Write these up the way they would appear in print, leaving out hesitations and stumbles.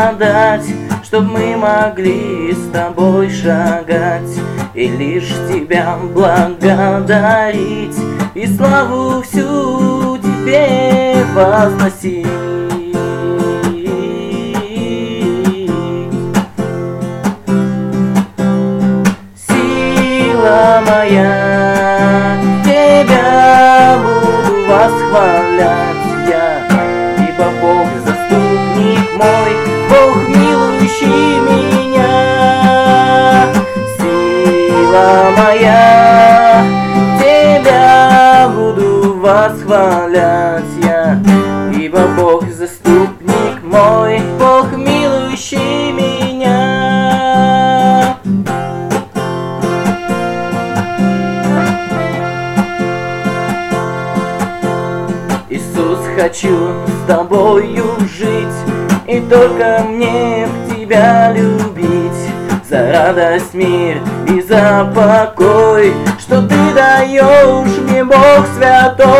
благодать, чтоб мы могли с тобой шагать и лишь тебя благодарить, и славу всю тебе возносить. Сила моя, тебя буду восхвалять я, ибо Бог заступник мой, Бог милующий меня. Сила моя, тебя буду восхвалять я, ибо Бог заступник мой, Бог милующий меня. Иисус, хочу с тобою жить, и только мне тебя любить, за радость, мир и за покой, что ты даешь мне, Бог святой.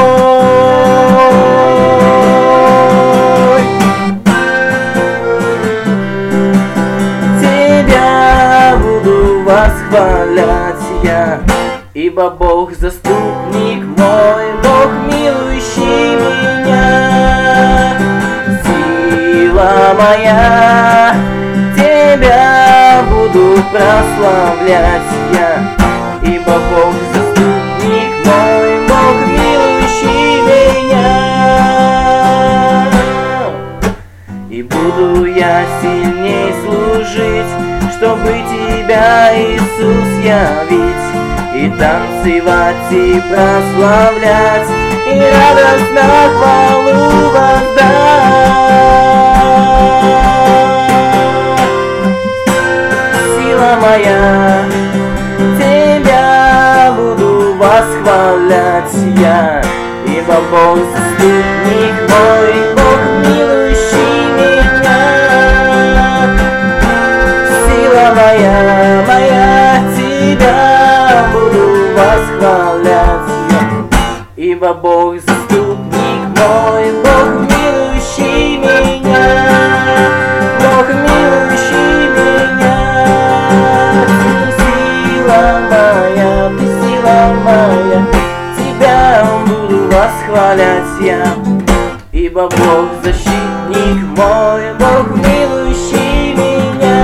Тебя буду восхвалять я, ибо Бог заступник мой, Бог милующий меня. Сила моя, тебя буду прославлять я, ибо Бог заступник мой, Бог милующий меня. И буду я сильней служить, чтобы тебя, Иисус, явить, и танцевать, и прославлять, и радостно хвалу воздать. Сила моя, тебя буду восхвалять я, ибо Бог заступник мой, Бог милующий меня. Сила моя, моя, тебя буду восхвалять я, ибо Бог заступник мой, Бог милующий меня, Бог милующий меня. Ты сила моя, тебя буду восхвалять я, ибо Бог защитник мой, Бог милующий меня.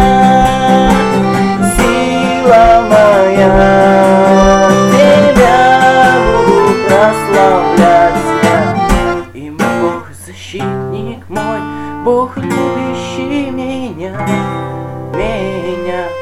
Сила моя, тебя буду прославлять я, ибо Бог защитник мой, Бог любящий меня.